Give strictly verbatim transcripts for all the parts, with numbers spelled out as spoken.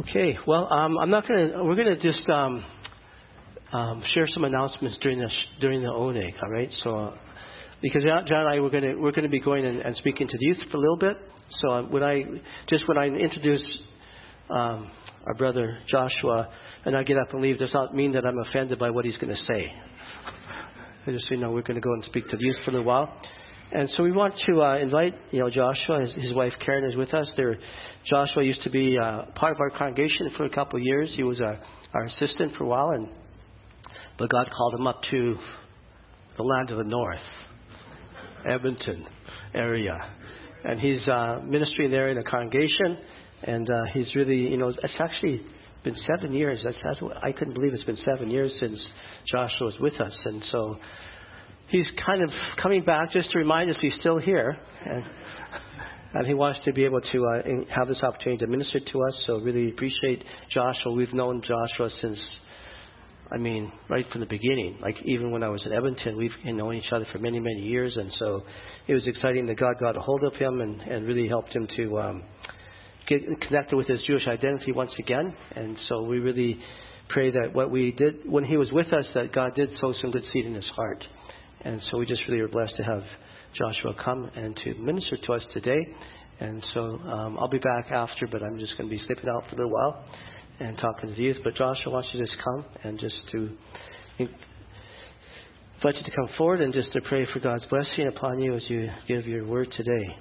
Okay, well, um, I'm not going to, we're going to just um, um, share some announcements during the, during the O N A, all right? So, uh, because John and I, we're going to, we're going to be going and, and speaking to the youth for a little bit. So uh, when I, just when I introduce um, our brother Joshua and I get up and leave, does not mean that I'm offended by what he's going to say. I just say, no, we're going to go and speak to the youth for a little while. And so we want to uh, invite, you know, Joshua. His, his wife Karen is with us. They're, Joshua used to be uh, part of our congregation for a couple of years. He was our, our assistant for a while, and but God called him up to the land of the north, Edmonton area, and he's uh, ministering there in a congregation. And uh, he's really, you know, it's actually been seven years. That's, that's what, I couldn't believe it's been seven years since Joshua was with us, and so. He's kind of coming back just to remind us he's still here, and, and he wants to be able to uh, have this opportunity to minister to us. So really appreciate Joshua. We've known Joshua since, I mean, right from the beginning. Like even when I was in Edmonton, we've known each other for many, many years, and so it was exciting that God got a hold of him and, and really helped him to um, get connected with his Jewish identity once again. And so we really pray that what we did when he was with us, that God did sow some good seed in his heart. And so we just really are blessed to have Joshua come and to minister to us today. And so um, I'll be back after, but I'm just going to be slipping out for a little while and talking to the youth. But Joshua wants you to just come and just to invite you to come forward and just to pray for God's blessing upon you as you give your word today.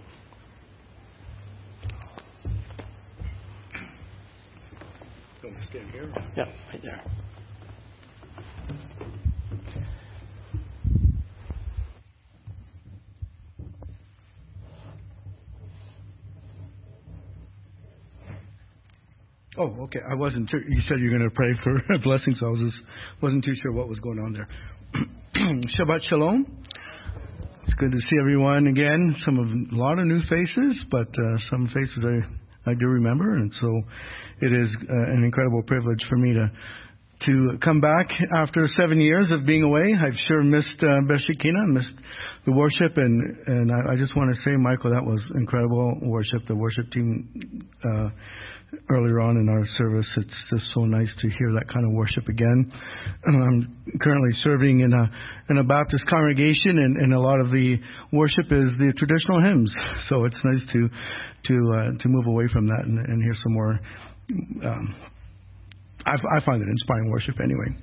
Do you want to stand here? Yeah, right there. Oh, okay. I wasn't sure. You said you were going to pray for blessings, so I was just wasn't too sure what was going on there. Shabbat Shalom. It's good to see everyone again. Some of a lot of new faces, but uh, some faces I, I do remember, and so it is uh, an incredible privilege for me to to come back after seven years of being away. I've sure missed uh, Beshikina, missed the worship, and and I, I just want to say, Michael, that was incredible worship. The worship team. Uh, Earlier on in our service, it's just so nice to hear that kind of worship again. I'm currently serving in a in a Baptist congregation, and, and a lot of the worship is the traditional hymns. So it's nice to to uh, to move away from that and, and hear some more. Um, I, I find it inspiring worship anyway.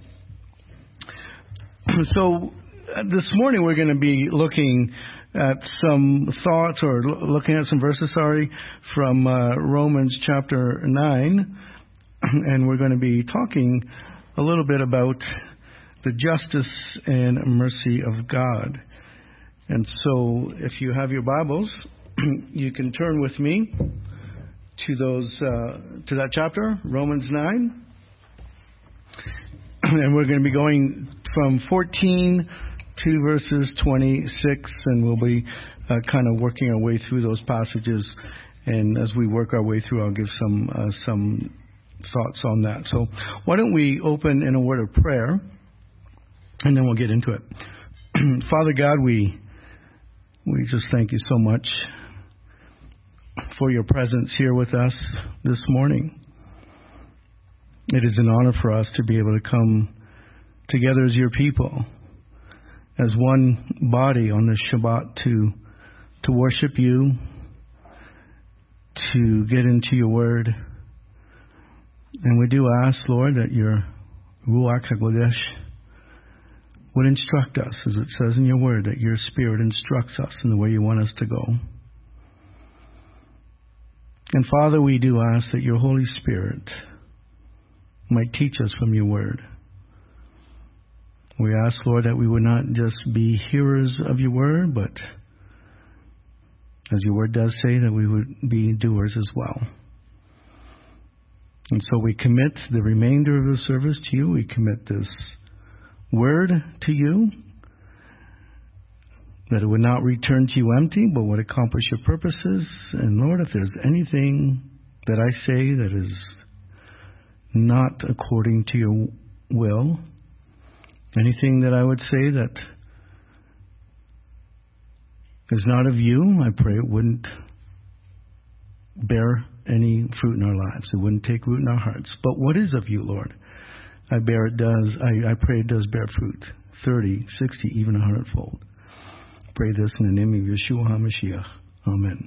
So uh, this morning we're going to be looking at some thoughts, or looking at some verses, sorry, from uh, Romans chapter nine. And we're going to be talking a little bit about the justice and mercy of God. And so if you have your Bibles, you can turn with me to those uh, to that chapter, Romans nine. And we're going to be going from fourteen to verses twenty-six, and we'll be uh, kind of working our way through those passages. And as we work our way through, I'll give some uh, some thoughts on that. So why don't we open in a word of prayer, and then we'll get into it. Father God, we we just thank you so much for your presence here with us this morning. It is an honor for us to be able to come together as your people, as one body on this Shabbat, to to worship you, to get into your word. And we do ask, Lord, that your Ruach HaKodesh would instruct us, as it says in your word, that your Spirit instructs us in the way you want us to go. And Father, we do ask that your Holy Spirit might teach us from your word. We ask, Lord, that we would not just be hearers of your word, but as your word does say, that we would be doers as well. And so we commit the remainder of the service to you. We commit this word to you, that it would not return to you empty, but would accomplish your purposes. And Lord, if there's anything that I say that is not according to your will, anything that I would say that is not of you, I pray it wouldn't bear any fruit in our lives. It wouldn't take root in our hearts. But what is of you, Lord? I bear it does. I, I pray it does bear fruit, thirty, sixty, even a hundredfold. Pray this in the name of Yeshua HaMashiach. Amen.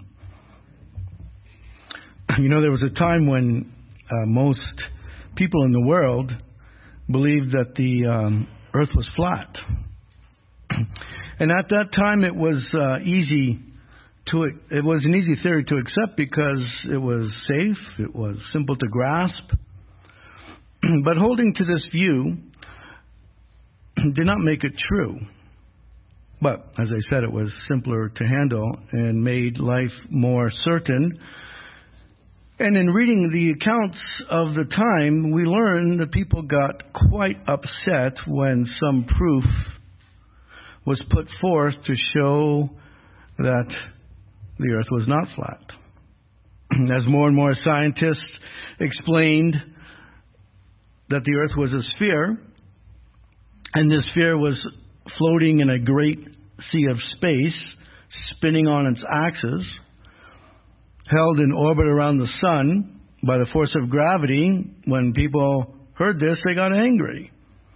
You know, there was a time when uh, most people in the world believed that the um, earth was flat. And at that time, it was uh, easy to it was an easy theory to accept because it was safe, it was simple to grasp. But holding to this view did not make it true. But as I said, it was simpler to handle and made life more certain. And in reading the accounts of the time, we learn that people got quite upset when some proof was put forth to show that the earth was not flat. As more and more scientists explained that the earth was a sphere, and this sphere was floating in a great sea of space, spinning on its axis, held in orbit around the sun by the force of gravity, when people heard this, they got angry.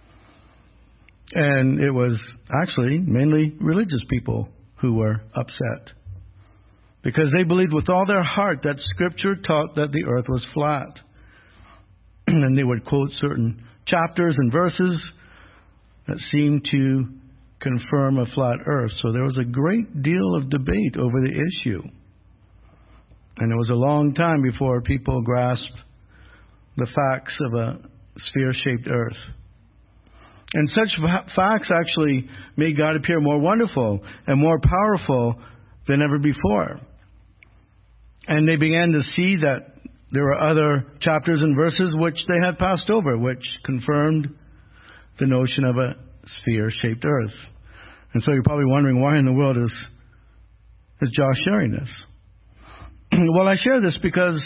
And it was actually mainly religious people who were upset, because they believed with all their heart that Scripture taught that the earth was flat. And they would quote certain chapters and verses that seemed to confirm a flat earth. So there was a great deal of debate over the issue. And it was a long time before people grasped the facts of a sphere-shaped earth. And such facts actually made God appear more wonderful and more powerful than ever before. And they began to see that there were other chapters and verses which they had passed over, which confirmed the notion of a sphere-shaped earth. And so you're probably wondering, why in the world is, is Josh sharing this? Well, I share this because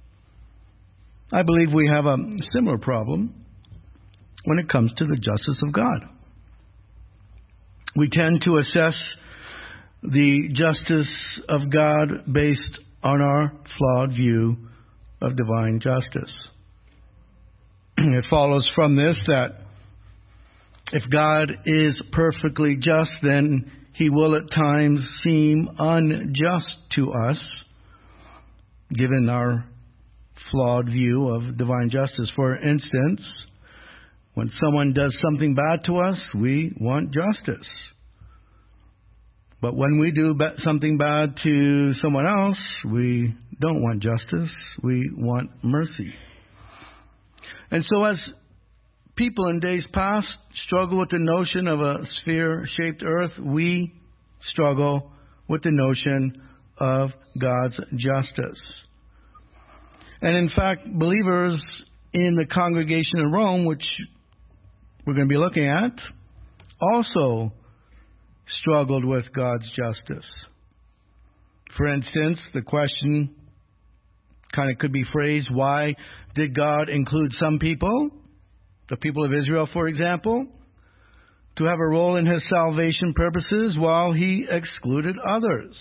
I believe we have a similar problem when it comes to the justice of God. We tend to assess the justice of God based on our flawed view of divine justice. It follows from this that if God is perfectly just, then He will at times seem unjust to us, given our flawed view of divine justice. For instance, when someone does something bad to us, we want justice. But when we do something bad to someone else, we don't want justice. We want mercy. And so as people in days past struggle with the notion of a sphere-shaped earth, we struggle with the notion of God's justice. And in fact, believers in the congregation in Rome, which we're going to be looking at, also struggled with God's justice. For instance, the question kind of could be phrased, why did God include some people, the people of Israel, for example, to have a role in His salvation purposes while He excluded others?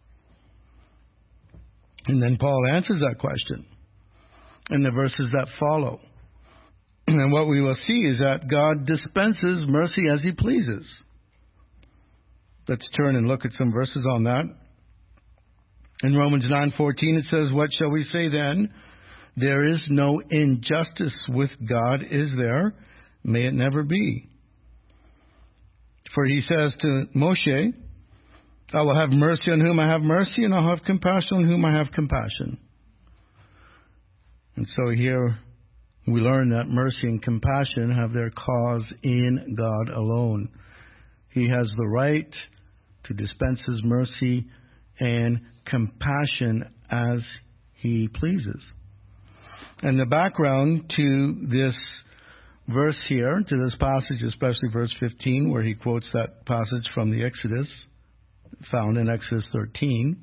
And then Paul answers that question in the verses that follow. And what we will see is that God dispenses mercy as He pleases. Let's turn and look at some verses on that. In Romans nine fourteen it says, "What shall we say then? There is no injustice with God, is there? May it never be. For He says to Moshe, I will have mercy on whom I have mercy, and I'll have compassion on whom I have compassion." And so here we learn that mercy and compassion have their cause in God alone. He has the right to dispense His mercy and compassion as He pleases. And the background to this verse here, to this passage, especially verse fifteen, where he quotes that passage from the Exodus, found in Exodus thirteen.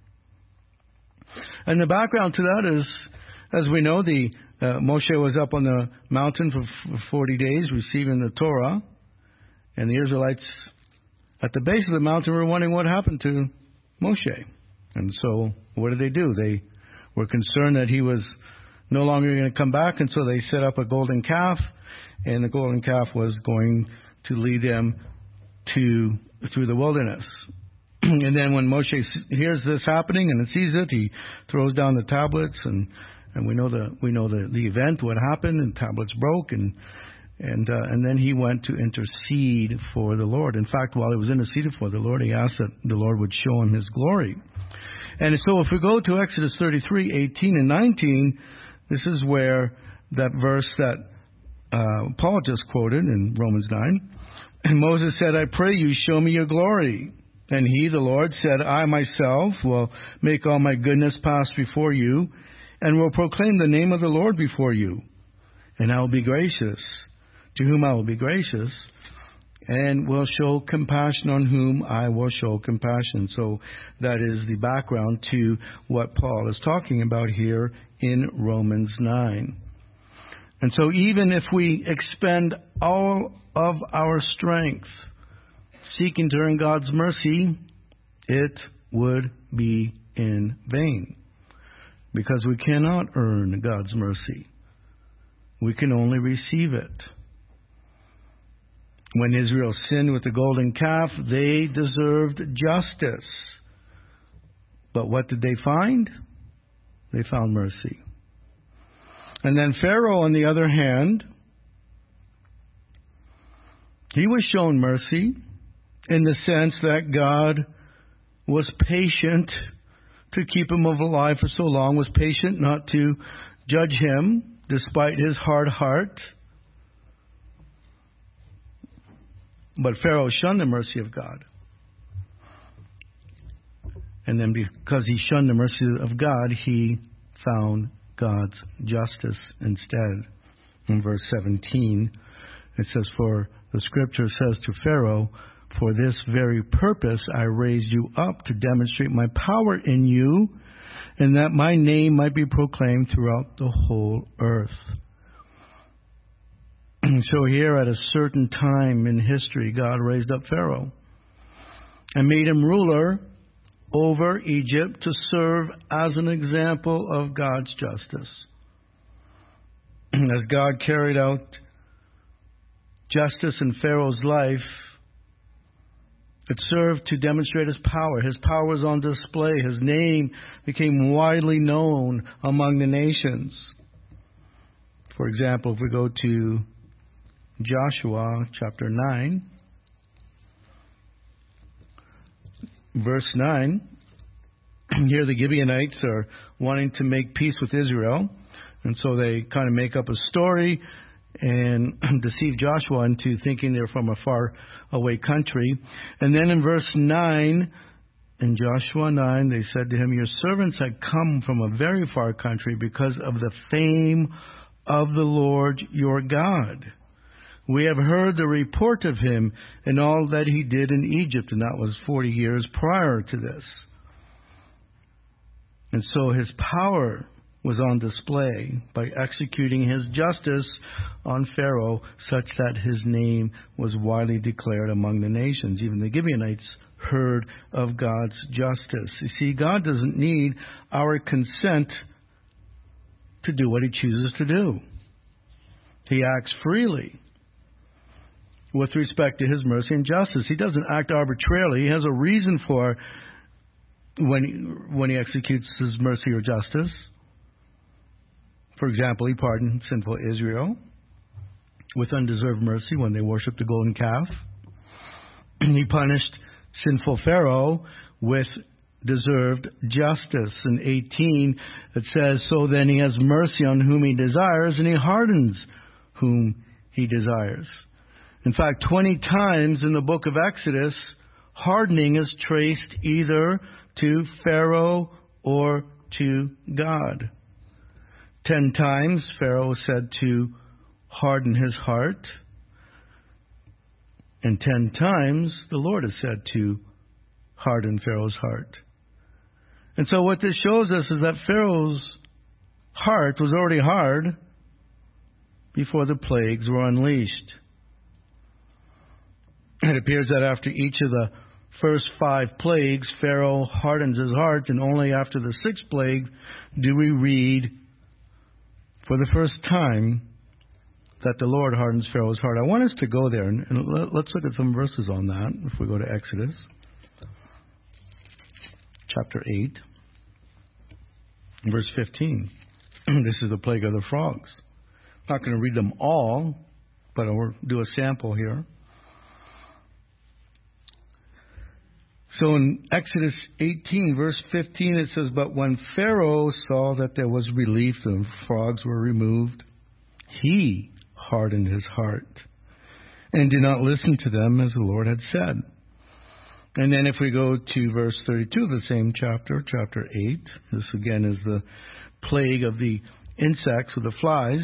And the background to that is, as we know, the uh, Moshe was up on the mountain for, for forty days receiving the Torah, and the Israelites at the base of the mountain were wondering what happened to Moshe. And so what did they do? They were concerned that he was no longer going to come back, and so they set up a golden calf, and the golden calf was going to lead them to through the wilderness. And then when Moshe hears this happening and sees it, he throws down the tablets, and, and we know the we know the, the event, what happened, and tablets broke, and and uh, and then he went to intercede for the Lord. In fact, while he was interceding for the Lord, he asked that the Lord would show him His glory. And so, if we go to Exodus thirty-three, eighteen and nineteen, this is where that verse that uh, Paul just quoted in Romans nine. And Moses said, "I pray you, show me your glory." And he, the Lord, said, "I myself will make all my goodness pass before you, and will proclaim the name of the Lord before you. And I will be gracious, to whom I will be gracious, and will show compassion on whom I will show compassion." So that is the background to what Paul is talking about here in Romans nine. And so even if we expend all of our strength seeking to earn God's mercy, it would be in vain, because we cannot earn God's mercy. We can only receive it. When Israel sinned with the golden calf, they deserved justice. But what did they find? They found mercy. And then Pharaoh, on the other hand, he was shown mercy in the sense that God was patient to keep him alive for so long, was patient not to judge him despite his hard heart. But Pharaoh shunned the mercy of God. And then because he shunned the mercy of God, he found God's justice instead. In verse seventeen, it says, "For the scripture says to Pharaoh, for this very purpose I raised you up, to demonstrate my power in you, and that my name might be proclaimed throughout the whole earth." So here at a certain time in history, God raised up Pharaoh and made him ruler over Egypt to serve as an example of God's justice. As God carried out justice in Pharaoh's life, it served to demonstrate His power. His power was on display. His name became widely known among the nations. For example, if we go to Joshua chapter nine, verse nine, here the Gibeonites are wanting to make peace with Israel, and so they kind of make up a story and deceive Joshua into thinking they're from a far away country. And then in verse nine, in Joshua nine, they said to him, "Your servants had come from a very far country because of the fame of the Lord your God. We have heard the report of him and all that he did in Egypt," and that was forty years prior to this. And so his power was on display by executing his justice on Pharaoh, such that his name was widely declared among the nations. Even the Gibeonites heard of God's justice. You see, God doesn't need our consent to do what He chooses to do. He acts freely with respect to His mercy and justice. He doesn't act arbitrarily. He has a reason for when he, when He executes His mercy or justice. For example, He pardoned sinful Israel with undeserved mercy when they worshipped the golden calf. He punished sinful Pharaoh with deserved justice. In eighteen, it says, "So then He has mercy on whom He desires, and He hardens whom He desires." In fact, twenty times in the book of Exodus, hardening is traced either to Pharaoh or to God. Ten times Pharaoh was said to harden his heart, and ten times the Lord is said to harden Pharaoh's heart. And so what this shows us is that Pharaoh's heart was already hard before the plagues were unleashed. It appears that after each of the first five plagues, Pharaoh hardens his heart, and only after the sixth plague do we read for the first time that the Lord hardens Pharaoh's heart. I want us to go there, and let's look at some verses on that. If we go to Exodus chapter eight, verse fifteen. This is the plague of the frogs. I'm not going to read them all, but I'll do a sample here. So in Exodus eighteen, verse fifteen, it says, "But when Pharaoh saw that there was relief, the frogs were removed, he hardened his heart and did not listen to them as the Lord had said." And then if we go to verse thirty-two of the same chapter, chapter eight, this again is the plague of the insects, of the flies.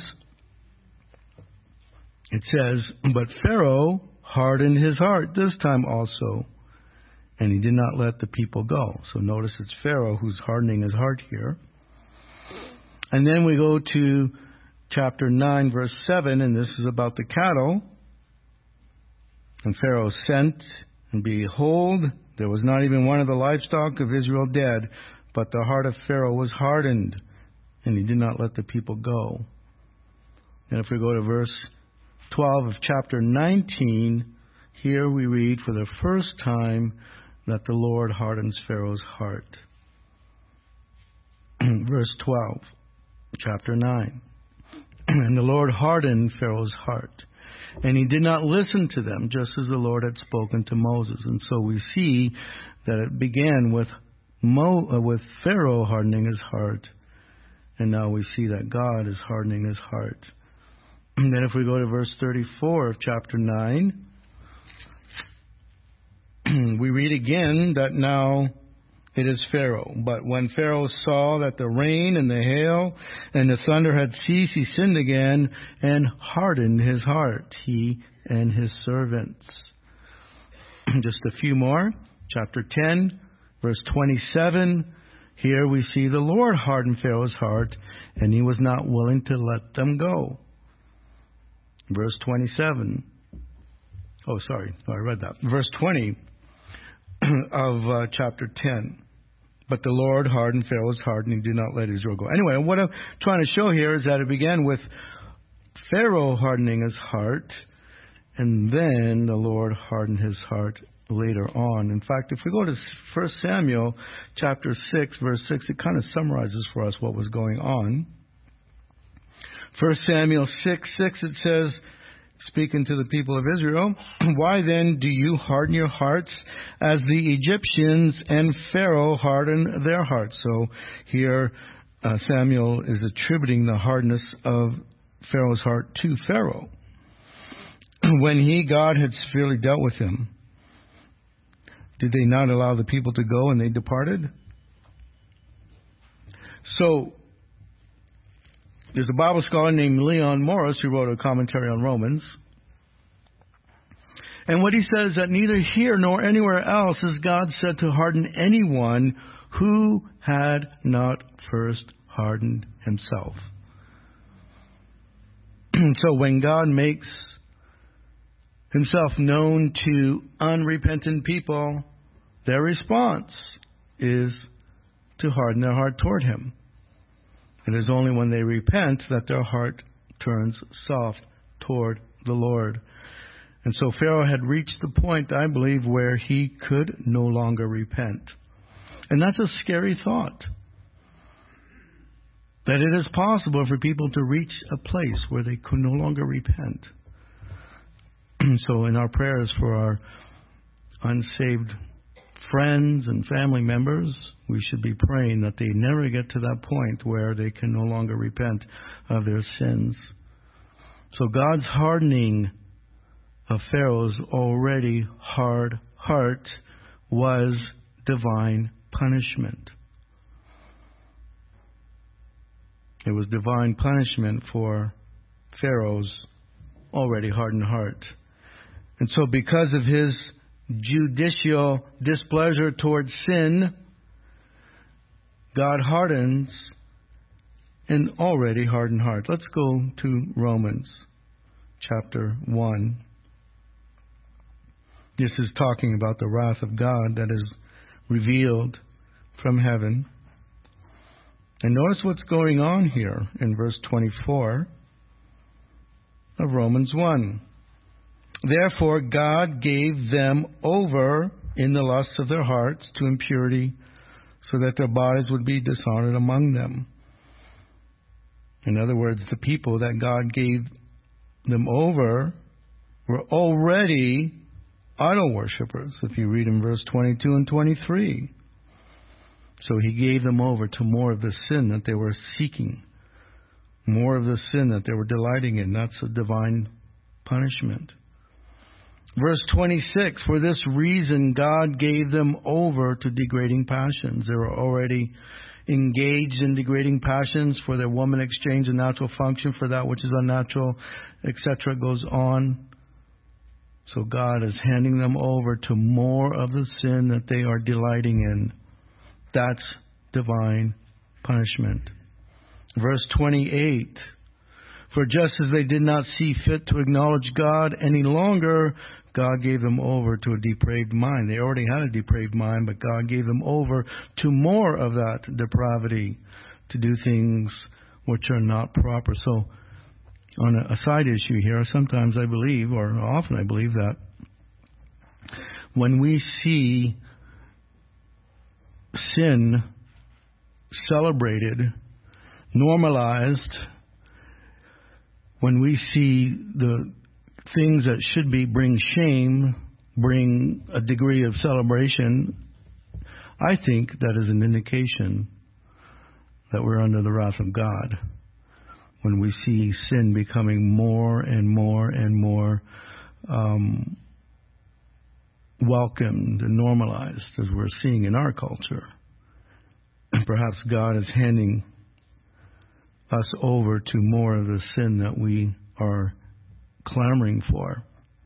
It says, "But Pharaoh hardened his heart this time also, and he did not let the people go." So notice it's Pharaoh who's hardening his heart here. And then we go to chapter nine, verse seven, and this is about the cattle. "And Pharaoh sent, and behold, there was not even one of the livestock of Israel dead, but the heart of Pharaoh was hardened, and he did not let the people go." And if we go to verse twelve of chapter nineteen, here we read for the first time that the Lord hardens Pharaoh's heart. Verse twelve, chapter nine. "And the Lord hardened Pharaoh's heart, and he did not listen to them, just as the Lord had spoken to Moses." And so we see that it began with Mo, uh, with Pharaoh hardening his heart, and now we see that God is hardening his heart. And then if we go to verse thirty-four of chapter nine, we read again that now it is Pharaoh. "But when Pharaoh saw that the rain and the hail and the thunder had ceased, he sinned again and hardened his heart, he and his servants." Just a few more. Chapter ten, verse twenty-seven. Here we see the Lord hardened Pharaoh's heart, and he was not willing to let them go. Verse twenty-seven. Oh, sorry. Oh, I read that. Verse twenty of uh, chapter ten. "But the Lord hardened Pharaoh's heart, and he did not let Israel go." Anyway, what I'm trying to show here is that it began with Pharaoh hardening his heart, and then the Lord hardened his heart later on. In fact, if we go to First Samuel chapter six, verse six, it kind of summarizes for us what was going on. First Samuel six, six, it says, speaking to the people of Israel, "Why then do you harden your hearts as the Egyptians and Pharaoh hardened their hearts?" So here uh, Samuel is attributing the hardness of Pharaoh's heart to Pharaoh. When he, God, had severely dealt with him, did they not allow the people to go and they departed? So there's a Bible scholar named Leon Morris who wrote a commentary on Romans. And what he says that neither here nor anywhere else is God said to harden anyone who had not first hardened himself. So when God makes himself known to unrepentant people, their response is to harden their heart toward him. It is only when they repent that their heart turns soft toward the Lord. And so Pharaoh had reached the point, I believe, where he could no longer repent. And that's a scary thought. That it is possible for people to reach a place where they could no longer repent. So in our prayers for our unsaved friends and family members, we should be praying that they never get to that point where they can no longer repent of their sins. So God's hardening of Pharaoh's already hard heart was divine punishment. It was divine punishment for Pharaoh's already hardened heart. And so because of his judicial displeasure towards sin, God hardens an already hardened heart. Let's go to Romans chapter one. This is talking about the wrath of God that is revealed from heaven. And notice what's going on here in verse twenty-four of Romans one. Therefore God gave them over in the lusts of their hearts to impurity, so that their bodies would be dishonored among them. In other words, the people that God gave them over were already idol worshippers, if you read in verse twenty-two and twenty-three. So he gave them over to more of the sin that they were seeking, more of the sin that they were delighting in. That's a divine punishment. Verse twenty-six, for this reason God gave them over to degrading passions. They were already engaged in degrading passions, for their woman exchange a natural function for that which is unnatural, et cetera. Goes on. So God is handing them over to more of the sin that they are delighting in. That's divine punishment. Verse twenty-eight, for just as they did not see fit to acknowledge God any longer, God gave them over to a depraved mind. They already had a depraved mind, but God gave them over to more of that depravity, to do things which are not proper. So, on a, a side issue here, sometimes I believe, or often I believe, that when we see sin celebrated, normalized, when we see the things that should be bring shame, bring a degree of celebration, I think that is an indication that we're under the wrath of God. When we see sin becoming more and more and more um, welcomed and normalized, as we're seeing in our culture. And perhaps God is handing us over to more of the sin that we are clamoring for.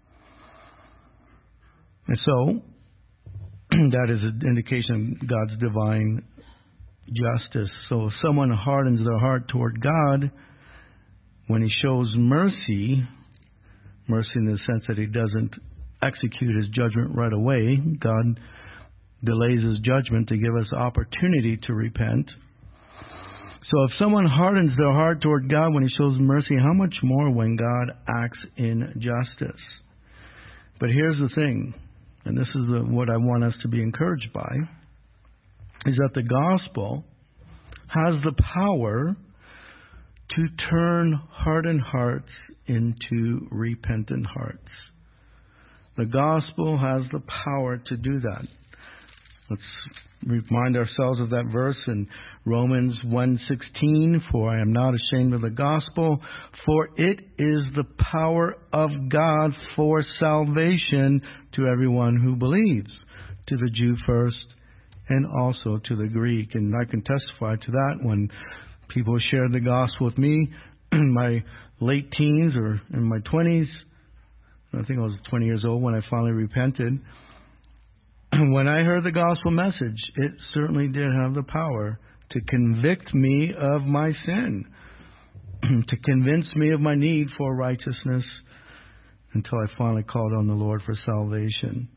And so, that is an indication of God's divine justice. So if someone hardens their heart toward God, when he shows mercy, mercy in the sense that he doesn't execute his judgment right away, God delays his judgment to give us opportunity to repent. So if someone hardens their heart toward God when he shows mercy, how much more when God acts in justice? But here's the thing, and this is the, what I want us to be encouraged by, is that the gospel has the power to turn hardened hearts into repentant hearts. The gospel has the power to do that. Let's remind ourselves of that verse in Romans one sixteen, for I am not ashamed of the gospel, for it is the power of God for salvation to everyone who believes, to the Jew first and also to the Greek. And I can testify to that when people shared the gospel with me in my late teens or in my twenties. I think I was twenty years old when I finally repented. When I heard the gospel message, it certainly did have the power to convict me of my sin, to convince me of my need for righteousness, until I finally called on the Lord for salvation.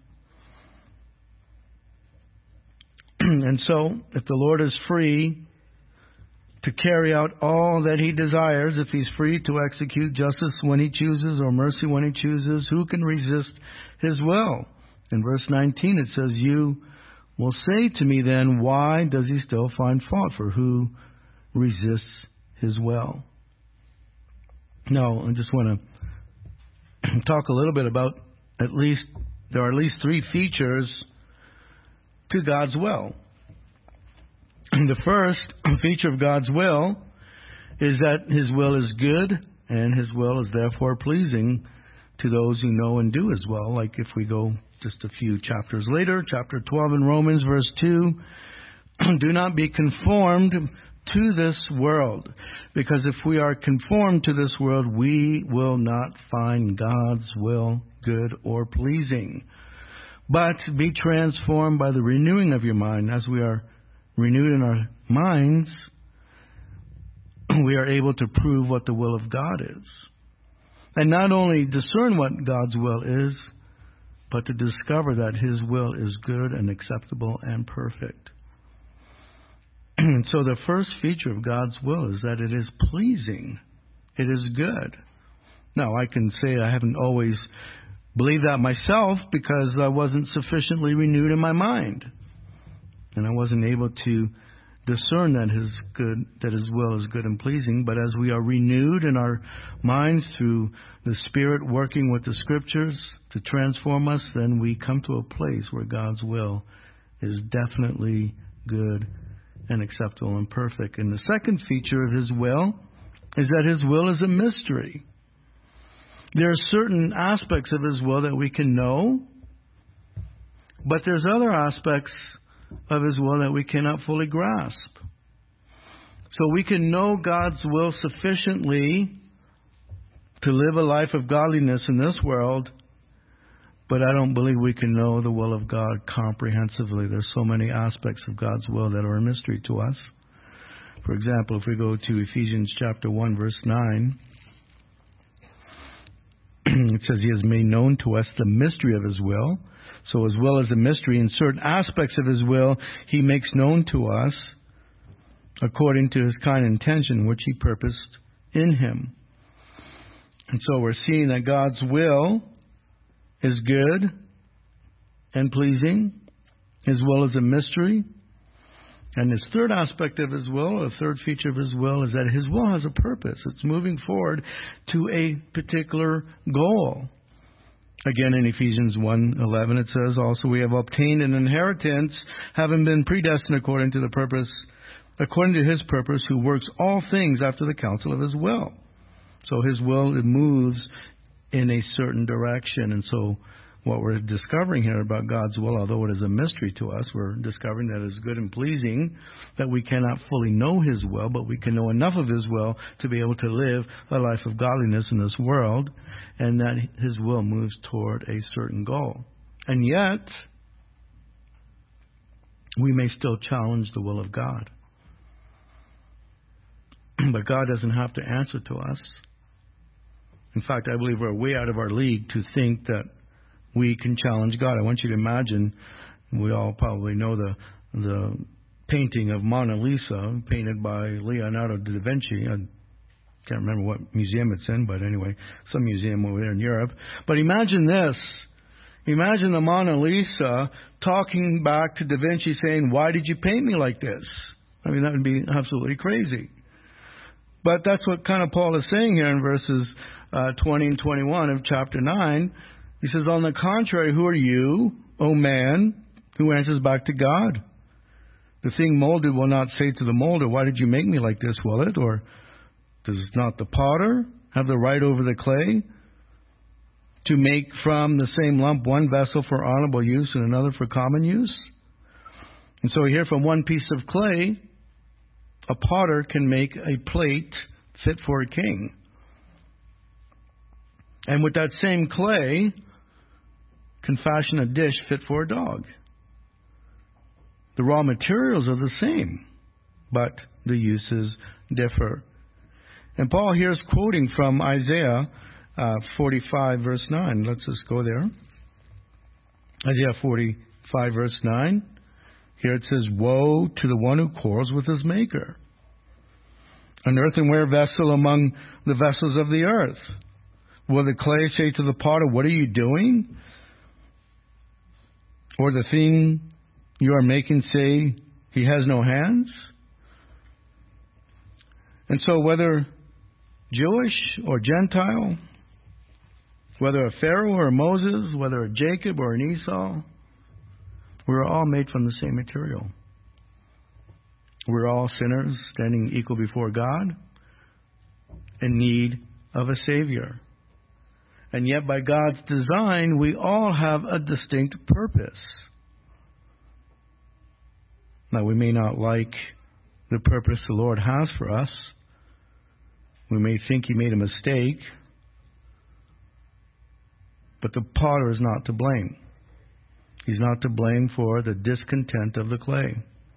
And so, if the Lord is free to carry out all that he desires, if he's free to execute justice when he chooses or mercy when he chooses, who can resist his will? In verse nineteen it says, you will say to me then, why does he still find fault? For who resists his will? Now, I just want to talk a little bit about at least, there are at least three features to God's will. The first feature of God's will is that his will is good and his will is therefore pleasing to those who know and do his will. Like if we go just a few chapters later, chapter twelve in Romans, verse two, do not be conformed to this world, because if we are conformed to this world, we will not find God's will good or pleasing. But be transformed by the renewing of your mind. As we are renewed in our minds, we are able to prove what the will of God is. And not only discern what God's will is, but to discover that His will is good and acceptable and perfect. So the first feature of God's will is that it is pleasing. It is good. Now, I can say I haven't always believed that myself because I wasn't sufficiently renewed in my mind. And I wasn't able to discern that His good, that His will is good and pleasing. But as we are renewed in our minds through the Spirit working with the Scriptures to transform us, then we come to a place where God's will is definitely good and acceptable and perfect. And the second feature of His will is that His will is a mystery. There are certain aspects of His will that we can know, but there's other aspects of His will that we cannot fully grasp. So we can know God's will sufficiently to live a life of godliness in this world, but I don't believe we can know the will of God comprehensively. There's so many aspects of God's will that are a mystery to us. For example, if we go to Ephesians chapter one, verse nine, it says He has made known to us the mystery of His will. So as well as a mystery, in certain aspects of His will, He makes known to us according to His kind intention, which He purposed in Him. And so we're seeing that God's will is good and pleasing. His will is a mystery. And this third aspect of His will, a third feature of His will, is that His will has a purpose. It's moving forward to a particular goal. Again, in Ephesians one eleven, it says, also we have obtained an inheritance, having been predestined according to the purpose, according to His purpose, who works all things after the counsel of His will. So His will, it moves in a certain direction. And so what we're discovering here about God's will, although it is a mystery to us, we're discovering that it is good and pleasing, that we cannot fully know His will, but we can know enough of His will to be able to live a life of godliness in this world, and that His will moves toward a certain goal. And yet, we may still challenge the will of God. But God doesn't have to answer to us. In fact, I believe we're way out of our league to think that we can challenge God. I want you to imagine, we all probably know the the painting of Mona Lisa, painted by Leonardo da Vinci. I can't remember what museum it's in, but anyway, some museum over there in Europe. But imagine this. Imagine the Mona Lisa talking back to Da Vinci saying, "Why did you paint me like this?" I mean, that would be absolutely crazy. But that's what kind of Paul is saying here in verses uh, twenty and twenty-one of chapter nine. He says, on the contrary, who are you, O man, who answers back to God? The thing molded will not say to the molder, why did you make me like this, will it? Or does not the potter have the right over the clay to make from the same lump one vessel for honorable use and another for common use? And so here from one piece of clay, a potter can make a plate fit for a king. And with that same clay, can fashion a dish fit for a dog. The raw materials are the same, but the uses differ. And Paul here is quoting from Isaiah uh, forty-five, verse nine. Let's just go there. Isaiah forty-five, verse nine. Here it says, woe to the one who quarrels with his maker. An earthenware vessel among the vessels of the earth. Will the clay say to the potter, what are you doing? Or the thing you are making say, he has no hands? And so whether Jewish or Gentile, whether a Pharaoh or a Moses, whether a Jacob or an Esau, we're all made from the same material. We're all sinners standing equal before God in need of a Savior. And yet by God's design, we all have a distinct purpose. Now, we may not like the purpose the Lord has for us. We may think He made a mistake. But the potter is not to blame. He's not to blame for the discontent of the clay.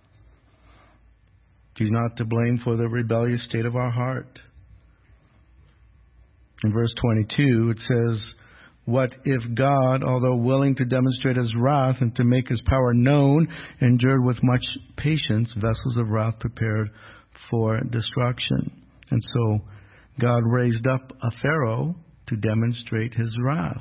He's not to blame for the rebellious state of our heart. In verse twenty-two, it says, What if God, although willing to demonstrate his wrath and to make his power known, endured with much patience vessels of wrath prepared for destruction? And so God raised up a Pharaoh to demonstrate his wrath.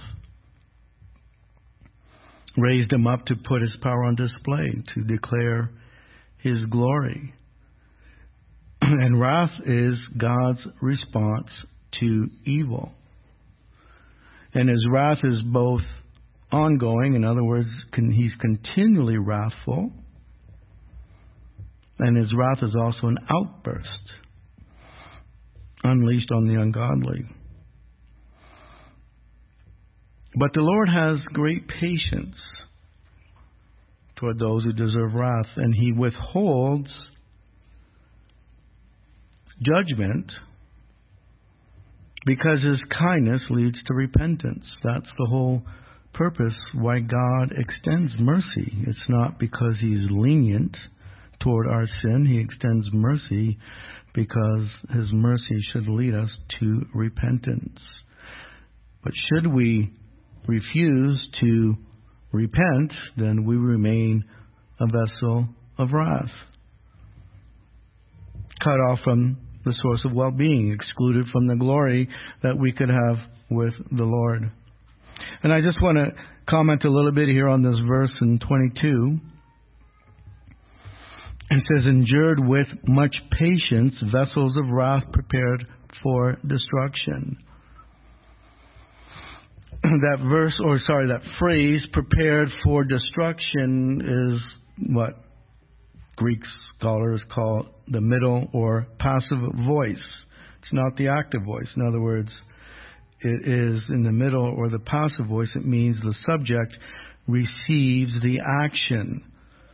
Raised him up to put his power on display, to declare his glory. And wrath is God's response to evil. And his wrath is both ongoing, in other words, can, he's continually wrathful, and his wrath is also an outburst unleashed on the ungodly. But the Lord has great patience toward those who deserve wrath, and he withholds judgment because his kindness leads to repentance. That's the whole purpose why God extends mercy. It's not because he's lenient toward our sin. He extends mercy because his mercy should lead us to repentance. But should we refuse to repent, then we remain a vessel of wrath, cut off from the source of well-being, excluded from the glory that we could have with the Lord. And I just want to comment a little bit here on this verse in twenty-two. It says, endured with much patience vessels of wrath prepared for destruction. That verse, or sorry, that phrase, prepared for destruction, is what Greek scholars call the middle or passive voice. It's not the active voice. In other words, it is in the middle or the passive voice. It means the subject receives the action.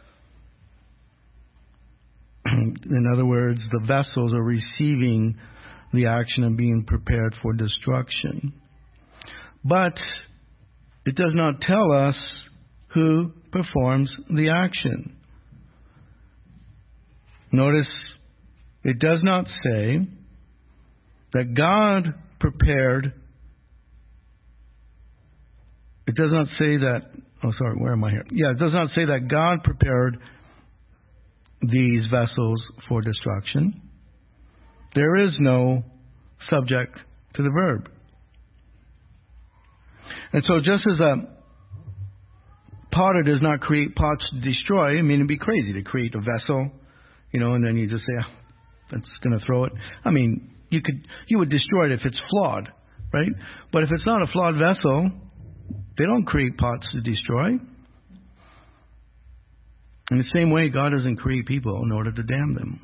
In other words, the vessels are receiving the action and being prepared for destruction. But it does not tell us who performs the action. Notice, it does not say that God prepared. It does not say that, oh sorry, where am I here? Yeah, it does not say that God prepared these vessels for destruction. There is no subject to the verb. And so just as a potter does not create pots to destroy, I mean, it'd be crazy to create a vessel, you know, and then you just say, oh, that's going to throw it. I mean, you could, you would destroy it if it's flawed, right? But if it's not a flawed vessel, they don't create pots to destroy. In the same way, God doesn't create people in order to damn them.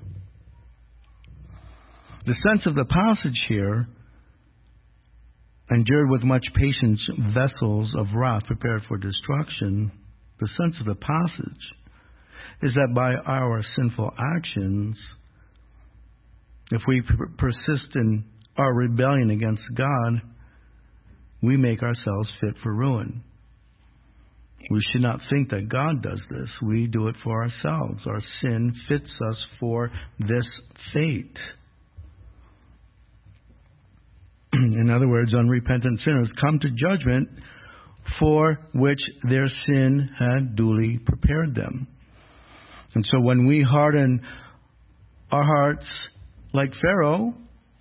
The sense of the passage here, endured with much patience vessels of wrath prepared for destruction, the sense of the passage is that by our sinful actions, if we per- persist in our rebellion against God, we make ourselves fit for ruin. We should not think that God does this. We do it for ourselves. Our sin fits us for this fate. In other words, unrepentant sinners come to judgment for which their sin had duly prepared them. And so when we harden our hearts like Pharaoh,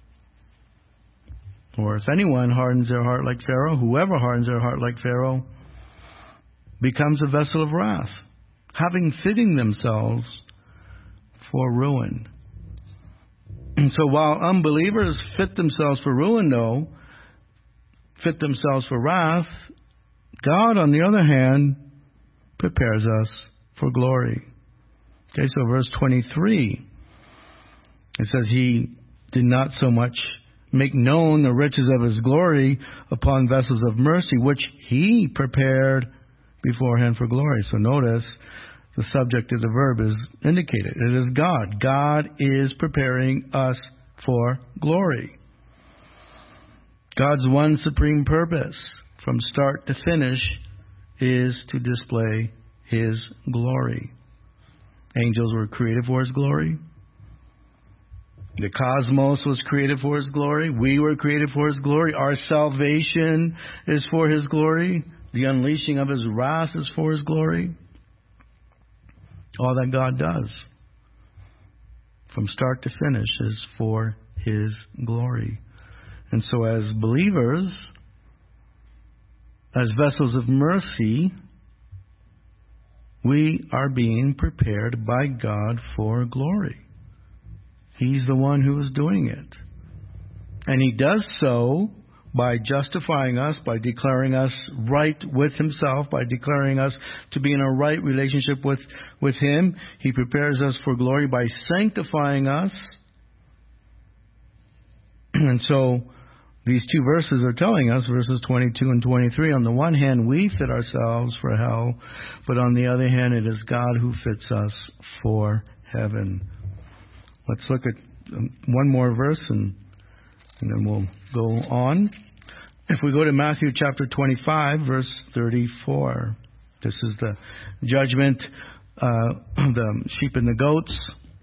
or if anyone hardens their heart like Pharaoh, whoever hardens their heart like Pharaoh becomes a vessel of wrath, having fitting themselves for ruin. And so while unbelievers fit themselves for ruin, though, fit themselves for wrath, God, on the other hand, prepares us for glory. Okay, so verse twenty-three, it says, He did not so much make known the riches of His glory upon vessels of mercy, which He prepared beforehand for glory. So notice, the subject of the verb is indicated. It is God. God is preparing us for glory. God's one supreme purpose from start to finish is to display His glory. Angels were created for His glory. The cosmos was created for His glory. We were created for His glory. Our salvation is for His glory. The unleashing of His wrath is for His glory. All that God does, from start to finish, is for His glory. And so as believers, as vessels of mercy, we are being prepared by God for glory. He's the one who is doing it. And He does so by justifying us, by declaring us right with Himself, by declaring us to be in a right relationship with, with Him. He prepares us for glory by sanctifying us. And so these two verses are telling us, verses twenty-two and twenty-three, on the one hand, we fit ourselves for hell, but on the other hand, it is God who fits us for heaven. Let's look at one more verse and, and then we'll go on. If we go to Matthew chapter twenty-five, verse thirty-four, this is the judgment, uh, the sheep and the goats.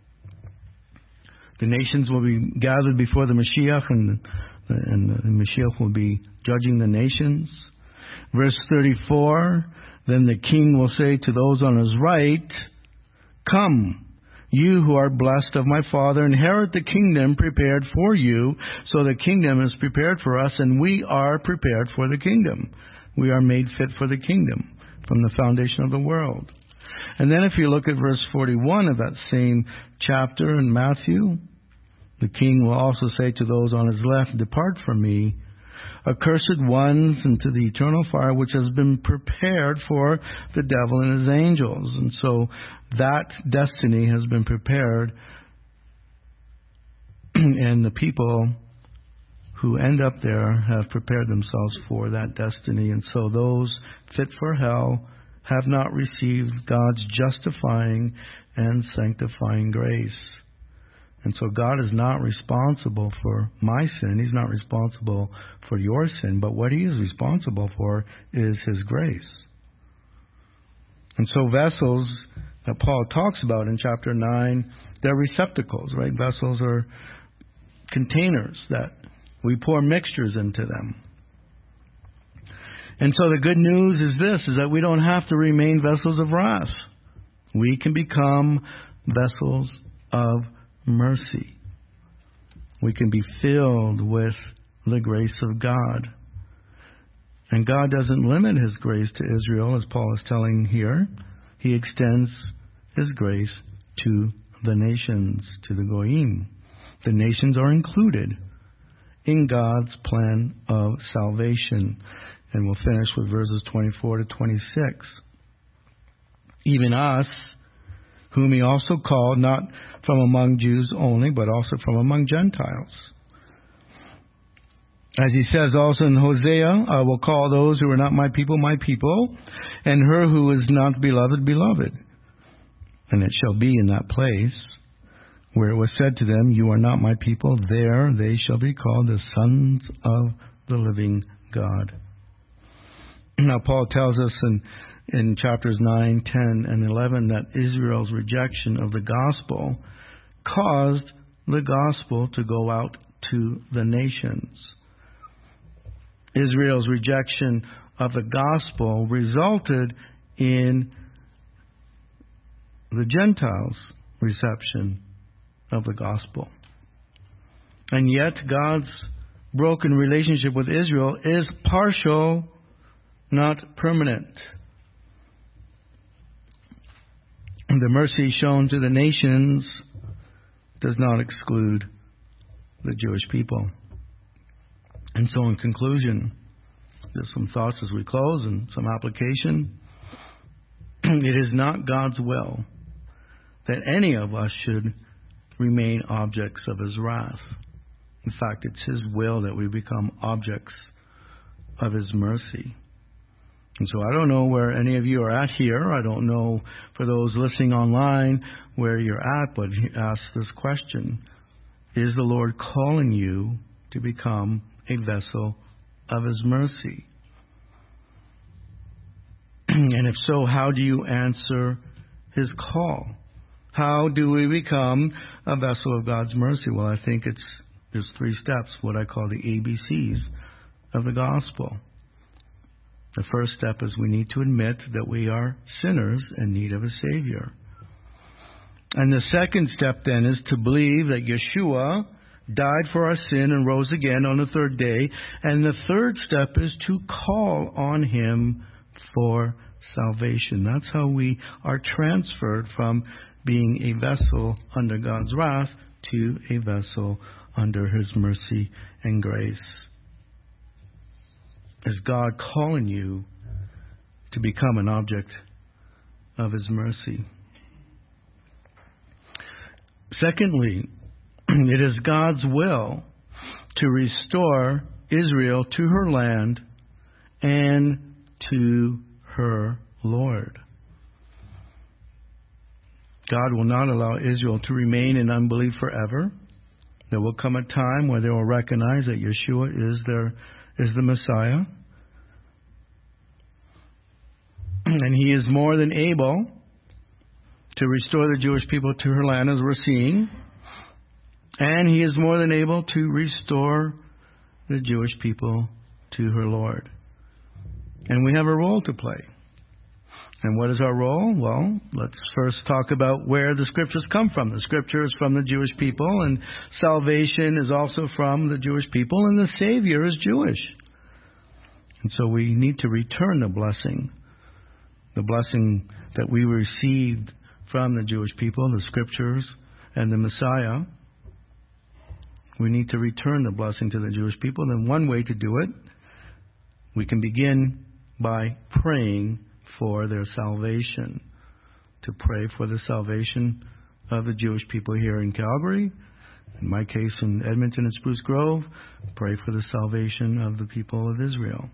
The nations will be gathered before the Mashiach, and and the Mashiach will be judging the nations. Verse thirty-four, then the king will say to those on his right, "Come, you who are blessed of my Father, inherit the kingdom prepared for you." So the kingdom is prepared for us, and we are prepared for the kingdom. We are made fit for the kingdom from the foundation of the world. And then if you look at verse forty-one of that same chapter in Matthew, the king will also say to those on his left, "Depart from me, accursed ones, into the eternal fire which has been prepared for the devil and his angels." And so that destiny has been prepared, and the people who end up there have prepared themselves for that destiny. And so those fit for hell have not received God's justifying and sanctifying grace. And so God is not responsible for my sin. He's not responsible for your sin. But what He is responsible for is His grace. And so vessels that Paul talks about in chapter nine, they're receptacles, right? Vessels are containers that we pour mixtures into them. And so the good news is this, is that we don't have to remain vessels of wrath. We can become vessels of mercy. We can be filled with the grace of God. And God doesn't limit His grace to Israel, as Paul is telling here. He extends His grace to the nations, to the Goyim. The nations are included in God's plan of salvation. And we'll finish with verses twenty-four to twenty-six. Even us, whom He also called, not from among Jews only, but also from among Gentiles. As He says also in Hosea, I will call those who are not my people, my people, and her who is not beloved, beloved. And it shall be in that place where it was said to them, you are not my people, there they shall be called the sons of the living God. Now Paul tells us in in chapters nine, ten, and eleven that Israel's rejection of the gospel caused the gospel to go out to the nations. Israel's rejection of the gospel resulted in the Gentiles' reception of the gospel. And yet God's broken relationship with Israel is partial, not permanent. The mercy shown to the nations does not exclude the Jewish people. And so in conclusion, just some thoughts as we close and some application. It is not God's will that any of us should remain objects of His wrath. In fact, it's His will that we become objects of His mercy. And so I don't know where any of you are at here. I don't know for those listening online where you're at, but ask this question. Is the Lord calling you to become a vessel of His mercy? And if so, how do you answer His call? How do we become a vessel of God's mercy? Well, I think it's there's three steps, what I call the A B Cs of the gospel. The first step is we need to admit that we are sinners in need of a Savior. And the second step then is to believe that Yeshua died for our sin and rose again on the third day. And the third step is to call on Him for salvation. That's how we are transferred from being a vessel under God's wrath to a vessel under His mercy and grace. Is God calling you to become an object of His mercy? Secondly, it is God's will to restore Israel to her land and to her Lord. God will not allow Israel to remain in unbelief forever. There will come a time where they will recognize that Yeshua is their is the Messiah. And He is more than able to restore the Jewish people to her land, as we're seeing. And He is more than able to restore the Jewish people to her Lord. And we have a role to play. And what is our role? Well, let's first talk about where the Scriptures come from. The Scripture is from the Jewish people, and salvation is also from the Jewish people, and the Savior is Jewish. And so we need to return the blessing, the blessing that we received from the Jewish people, the Scriptures, and the Messiah. We need to return the blessing to the Jewish people. And one way to do it, we can begin by praying for their salvation. To pray for the salvation of the Jewish people here in Calgary. In my case, in Edmonton and Spruce Grove, pray for the salvation of the people of Israel.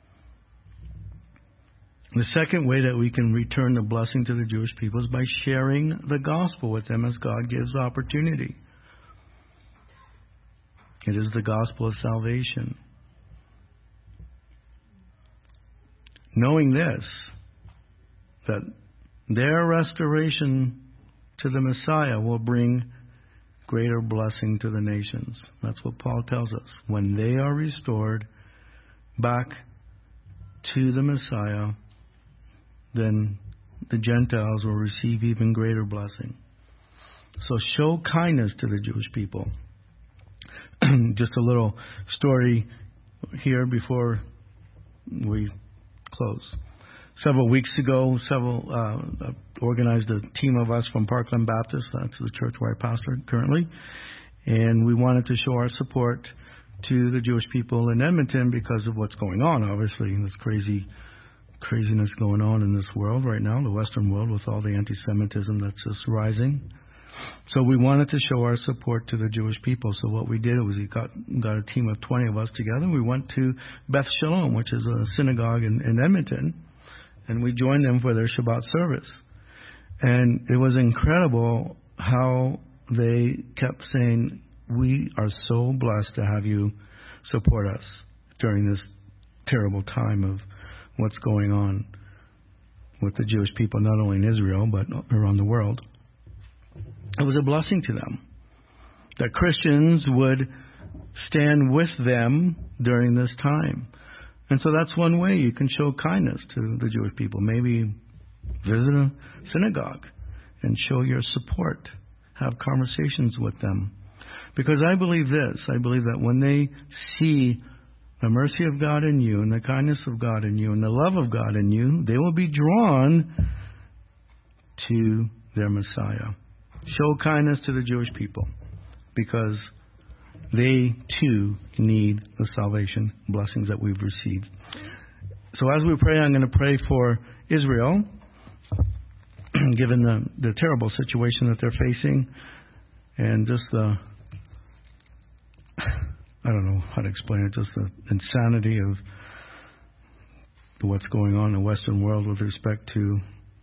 The second way that we can return the blessing to the Jewish people is by sharing the gospel with them as God gives opportunity. It is the gospel of salvation. Knowing this, that their restoration to the Messiah will bring greater blessing to the nations. That's what Paul tells us. When they are restored back to the Messiah, then the Gentiles will receive even greater blessing. So show kindness to the Jewish people. Just a little story here before we close. Several weeks ago, several uh, organized a team of us from Parkland Baptist, that's the church where I pastor currently, and we wanted to show our support to the Jewish people in Edmonton because of what's going on, obviously, this crazy craziness going on in this world right now, the Western world, with all the anti-Semitism that's just rising. So we wanted to show our support to the Jewish people. So what we did was we got got a team of twenty of us together. We went to Beth Shalom, which is a synagogue in, in Edmonton, and we joined them for their Shabbat service. And it was incredible how they kept saying, we are so blessed to have you support us during this terrible time of what's going on with the Jewish people, not only in Israel, but around the world. It was a blessing to them that Christians would stand with them during this time. And so that's one way you can show kindness to the Jewish people. Maybe visit a synagogue and show your support. Have conversations with them. Because I believe this. I believe that when they see the mercy of God in you and the kindness of God in you and the love of God in you, they will be drawn to their Messiah. Show kindness to the Jewish people because they too need the salvation blessings that we've received. So as we pray, I'm going to pray for Israel, given the, the terrible situation that they're facing and just the, I don't know how to explain it, just the insanity of what's going on in the Western world with respect to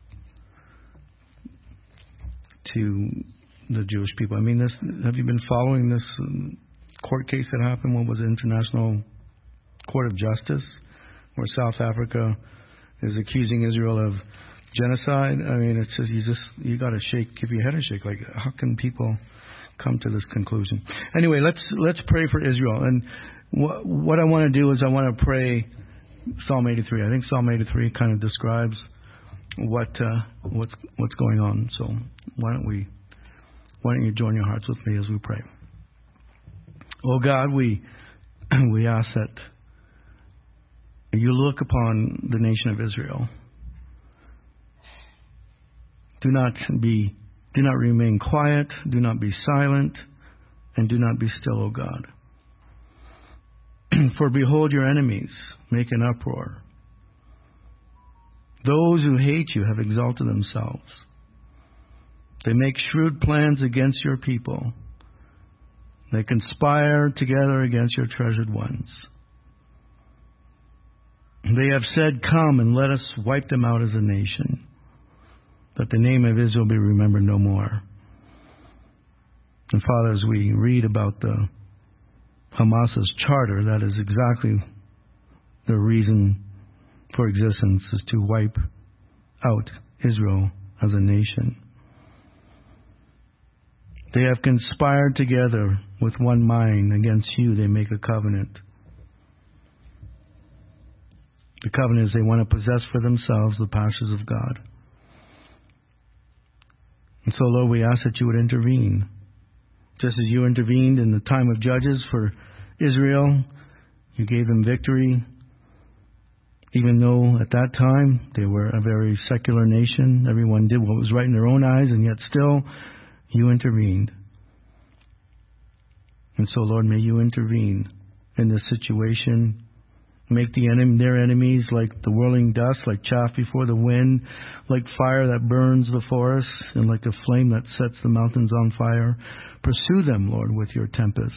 to the Jewish people. I mean, this, have you been following this court case that happened? What was it, International Court of Justice, where South Africa is accusing Israel of genocide. I mean, it's just you just you got to shake, give your head a shake. Like, how can people come to this conclusion? Anyway, let's let's pray for Israel. And wh- what I want to do is I want to pray Psalm eighty-three. I think Psalm eighty-three kind of describes what uh, what's what's going on. So why don't we why don't you join your hearts with me as we pray? Oh God, we we ask that you look upon the nation of Israel. Do not be, do not remain quiet. Do not be silent, and do not be still, O God. For behold, your enemies make an uproar. Those who hate you have exalted themselves. They make shrewd plans against your people. They conspire together against your treasured ones. They have said, come and let us wipe them out as a nation, that the name of Israel be remembered no more. And Father, as we read about the Hamas's charter, that is exactly the reason for existence, is to wipe out Israel as a nation. They have conspired together with one mind against you. They make a covenant. The covenant is they want to possess for themselves the pastures of God. And so, Lord, we ask that you would intervene. Just as you intervened in the time of Judges for Israel, you gave them victory. Even though at that time they were a very secular nation, everyone did what was right in their own eyes, and yet still you intervened. And so, Lord, may you intervene in this situation. Make the enemy, their enemies like the whirling dust, like chaff before the wind, like fire that burns the forest, and like a flame that sets the mountains on fire. Pursue them, Lord, with your tempest.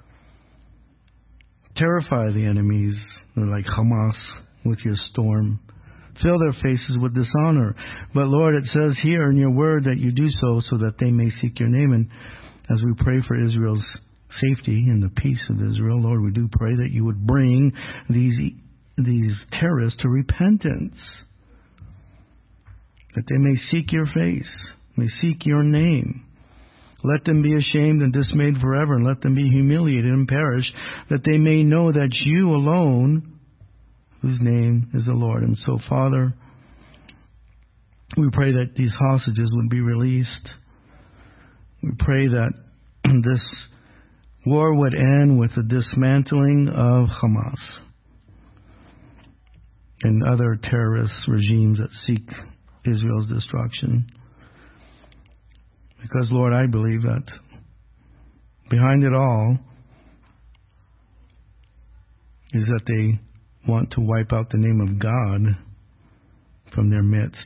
Terrify the enemies, like Hamas, with your storm. Fill their faces with dishonor. But, Lord, it says here in your word that you do so so that they may seek your name. And as we pray for Israel's safety and the peace of Israel, Lord, we do pray that you would bring these these terrorists to repentance, that they may seek your face, may seek your name. Let them be ashamed and dismayed forever, and let them be humiliated and perish, that they may know that you alone, whose name is the Lord. And so, Father, we pray that these hostages would be released. We pray that this war would end with the dismantling of Hamas and other terrorist regimes that seek Israel's destruction. Because, Lord, I believe that behind it all is that they want to wipe out the name of God from their midst.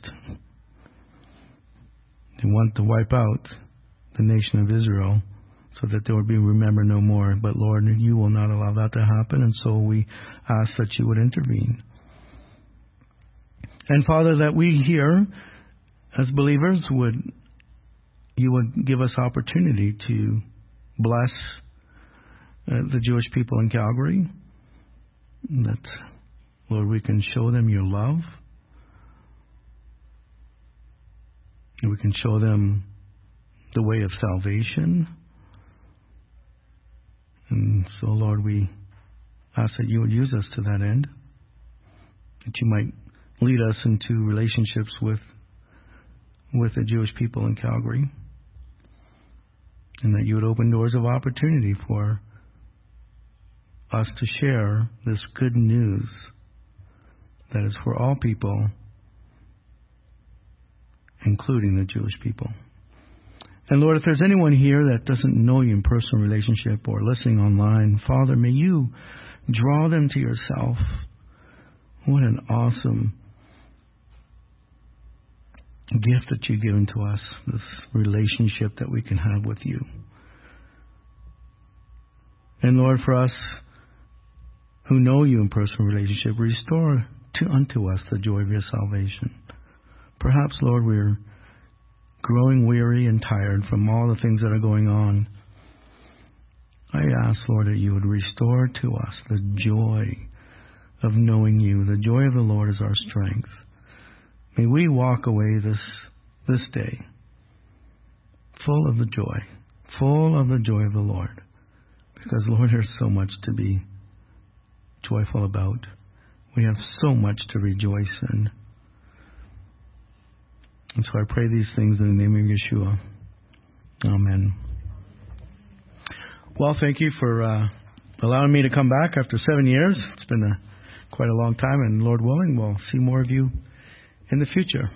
They want to wipe out the nation of Israel, so that they would be remembered no more. But, Lord, you will not allow that to happen, and so we ask that you would intervene. And, Father, that we here, as believers, would you would give us opportunity to bless uh, the Jewish people in Calgary, that, Lord, we can show them your love, and we can show them the way of salvation. And so, Lord, we ask that you would use us to that end, that you might lead us into relationships with with the Jewish people in Calgary, and that you would open doors of opportunity for us to share this good news that is for all people, including the Jewish people. And Lord, if there's anyone here that doesn't know you in personal relationship or listening online, Father, may you draw them to yourself. What an awesome gift that you've given to us, this relationship that we can have with you. And Lord, for us who know you in personal relationship, restore to unto us the joy of your salvation. Perhaps, Lord, we're growing weary and tired from all the things that are going on. I ask, Lord, that you would restore to us the joy of knowing you. The joy of the Lord is our strength. May we walk away this this day full of the joy, full of the joy of the Lord. Because, Lord, there's so much to be joyful about. We have so much to rejoice in. And so I pray these things in the name of Yeshua. Amen. Well, thank you for uh, allowing me to come back after seven years. It's been a, quite a long time, and Lord willing, we'll see more of you in the future.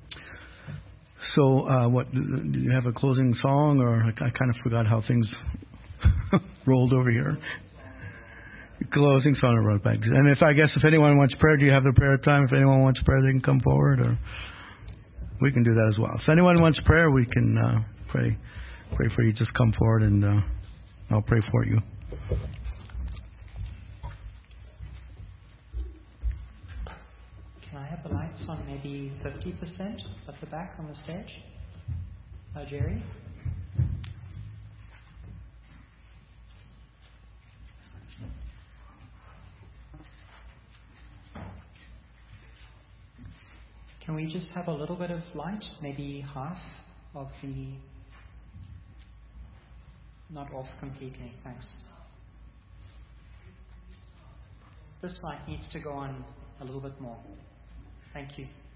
So, uh, what, do you have a closing song, or I, I kind of forgot how things rolled over here. Closing song I wrote back. And if I guess if anyone wants prayer, do you have the prayer time? If anyone wants prayer, they can come forward, or we can do that as well. If anyone wants prayer, we can uh, pray pray for you. Just come forward, and uh, I'll pray for you. Can I have the lights on maybe fifty percent at the back on the stage? Uh, Jerry? Can we just have a little bit of light, maybe half of the... Not off completely, thanks. This light needs to go on a little bit more. Thank you.